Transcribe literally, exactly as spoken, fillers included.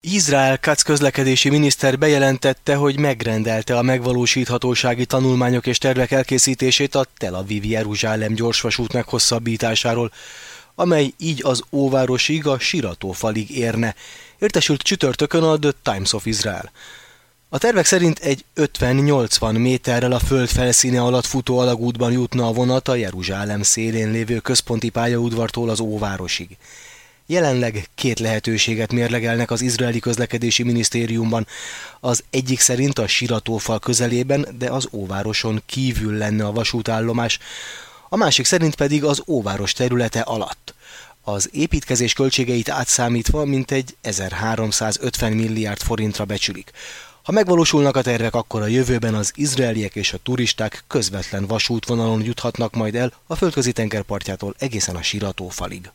Izrael Katz közlekedési miniszter bejelentette, hogy megrendelte a megvalósíthatósági tanulmányok és tervek elkészítését a Tel Aviv-Jeruzsálem gyorsvasút meghosszabbításáról, amely így az óvárosig, a Siratófalig érne, értesült csütörtökön a The Times of Israel. A tervek szerint egy ötven-nyolcvan méterrel a föld felszíne alatt futó alagútban jutna a vonat a Jeruzsálem szélén lévő központi pályaudvartól az óvárosig. Jelenleg két lehetőséget mérlegelnek az izraeli közlekedési minisztériumban. Az egyik szerint a Siratófal közelében, de az óvároson kívül lenne a vasútállomás, a másik szerint pedig az óváros területe alatt. Az építkezés költségeit átszámítva mintegy ezerháromszázötven milliárd forintra becsülik. Ha megvalósulnak a tervek, akkor a jövőben az izraeliek és a turisták közvetlen vasútvonalon juthatnak majd el a földközi tenger partjától egészen a Siratófalig.